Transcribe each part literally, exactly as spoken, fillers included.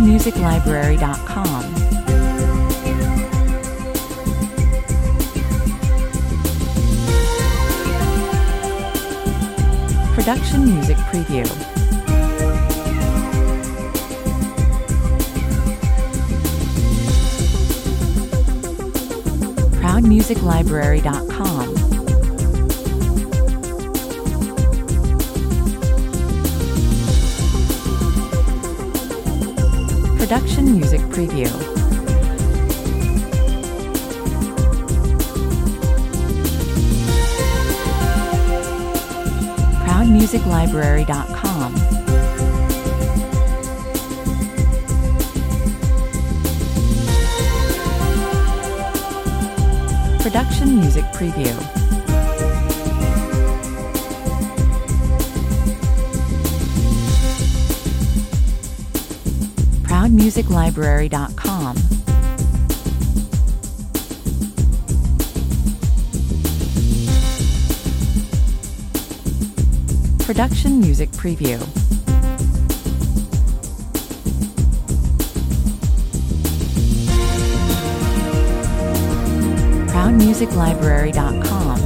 music library dot com. Production Music Preview. proud music library dot com. Production Music Preview. proud music library dot com. Production Music Preview. proud music library dot com. Production Music Preview. proud music library dot com.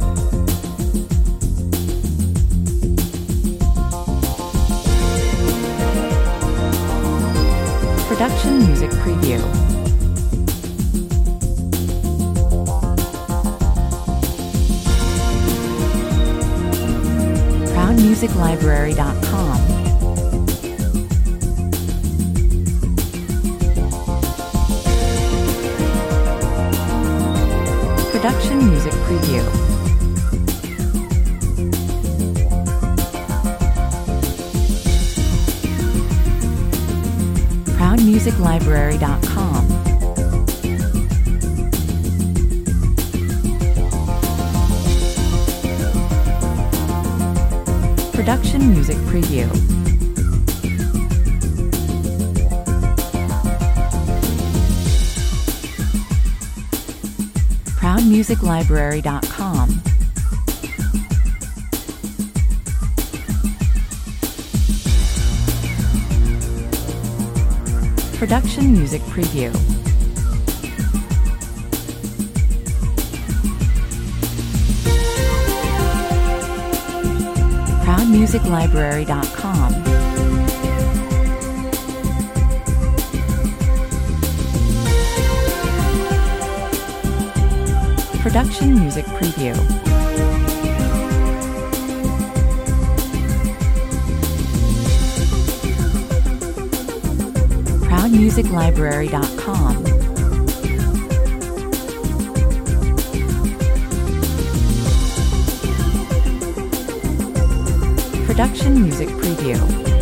Production Music Preview. proud music library dot com. Production Music Preview. proud music library dot com. Production Music Preview. proud music library dot com. Production Music Preview. proud music library dot com. Production Music Preview. proud music library dot com. Production Music Preview.